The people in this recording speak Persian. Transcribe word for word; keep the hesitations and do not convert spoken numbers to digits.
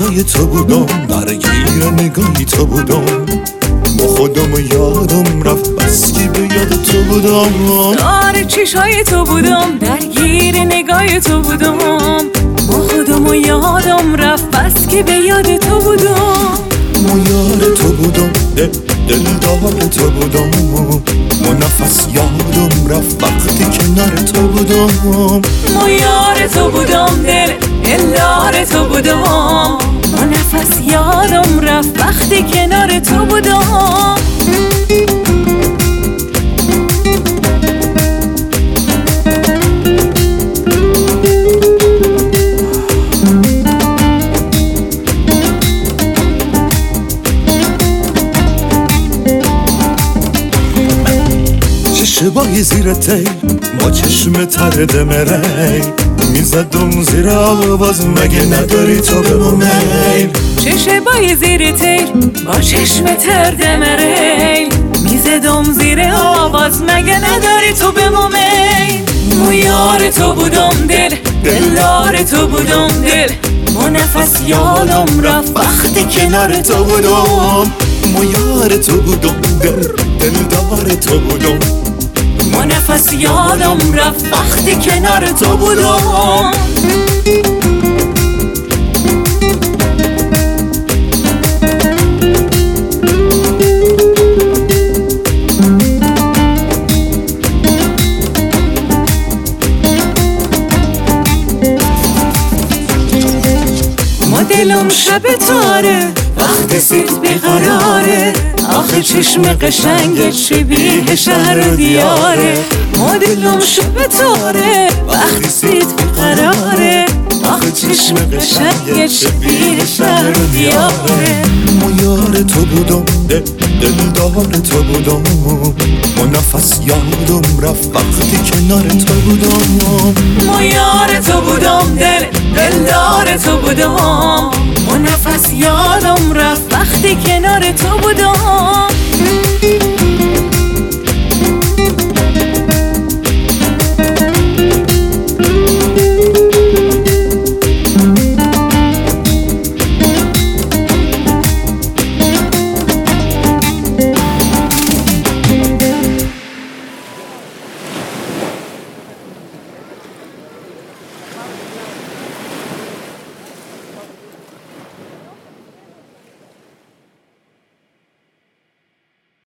چشای تو بودم، درگیر نگاهی تو بودم، با خودم یادم رفت بس که به یاد تو بودم. دار چشای تو بودم، درگیر نگاه تو بودم، با خودم یادم رفت بس که به یاد تو بودم. ما یار تو بودم، دل دلدار تو بودم، ما نفس یادم رفت وقتی کنار تو بودم. ما یار تو بودم، دل دلدار تو بودم، ما نفس یادم رفت وقتی کنار تو بودم. شبای زیر تیل با چشم تر دمری، میزدم زیر آواز مگه نداری تو به ما میل. چه شبای زیر تیل با چشم تر دمری، میزدم زیر آواز مگه نداری تو به ما میل. ما یار تو بودم، دل دلدار تو بودم، دل ما نفس یادم رفت وقتی کنار تو بودم. ما یار تو بودم، دل دلدار تو بودم، ما نفس یادم رفت وقتی کنار تو بودم. ما دلم شب تاره وقت سیت بیقراره، آخه چشم قشنگ شبیه شهر و دیاره. ما دلم شب تاره وقت سیت بیقراره، آخه چشم قشنگ شبیه شهر و دیاره. ما یار تو بودم، دل دلدار تو بودم، ما نفس یادم رفت وقتی کنار تو بودم. ما یار تو بودم، دل دلدار تو بودم، ما نفس یادم رفت وقتی کنار تو بودم.